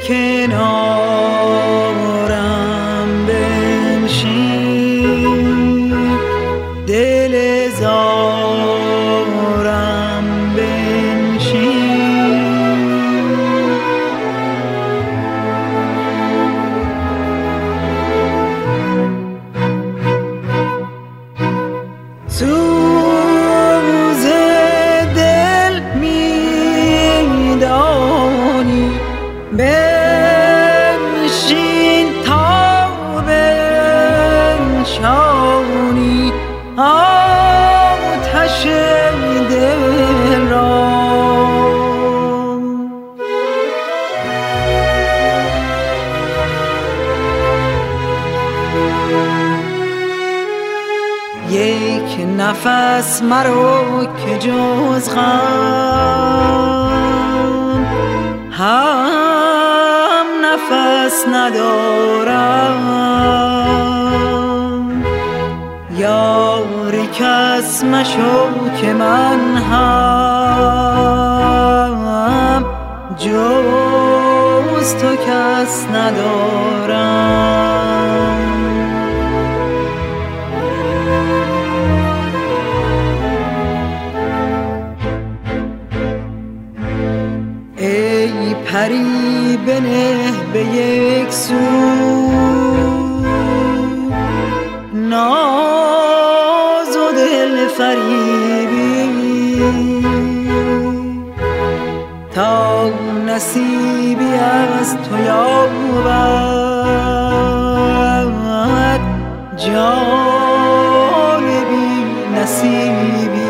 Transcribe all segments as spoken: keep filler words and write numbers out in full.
کنارم بنشین، دل زارم بنشین. سوز دل میدانی، بنشین تا بنشانی آتش دل را. یک نفس مرو که جز غم هم نفس ندارم. یاری کس مشو که من هم جز تو کس ندارم. ای پری بنه به یک سو ناز و دل فریبی، تا نصیبی از تو یابد جان بی نصیبی.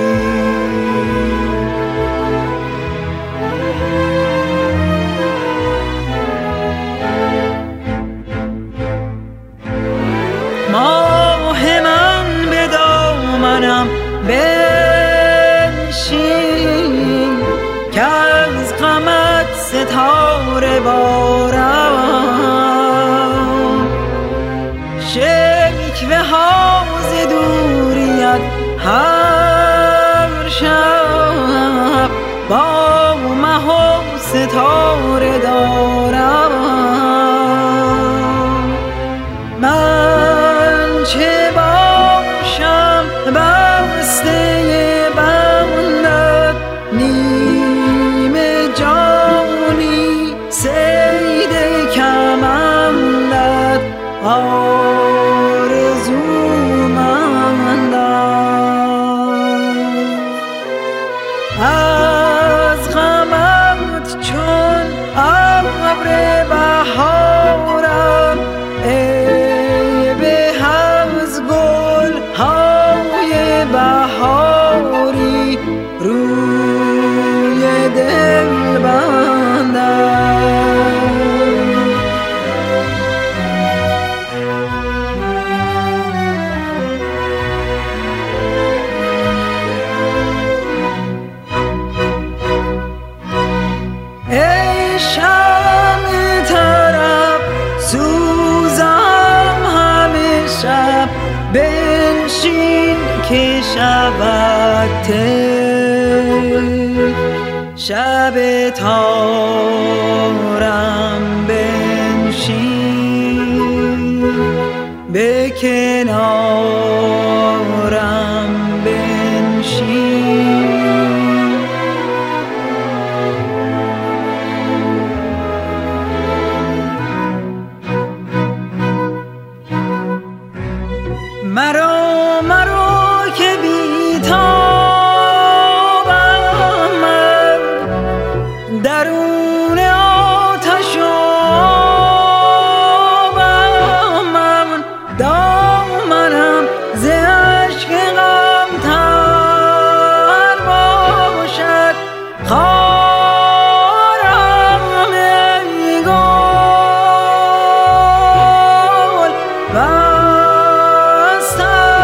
ماه من به دامنم بنشین، که از غمت ستاره بارم. شکوه ها ز دوریت هر شب با مه و ستاره دارم. من چه باشم بسته بندت، نیمه جانی صید کمندت، آرزومندم. از غمت چون ابر بهارم، ای به از گل های بهاری روی دل بندم. ای شمع طرب سوزم همه شب، بنشین که شود ته. شب تارم بنشین، به کنارم بنشین. مرا مرا که بی‌تابم من، درون آتش آبم من. دامنم ز اشک غم تر باشد، خارم ای گل بستم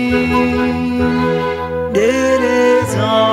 دل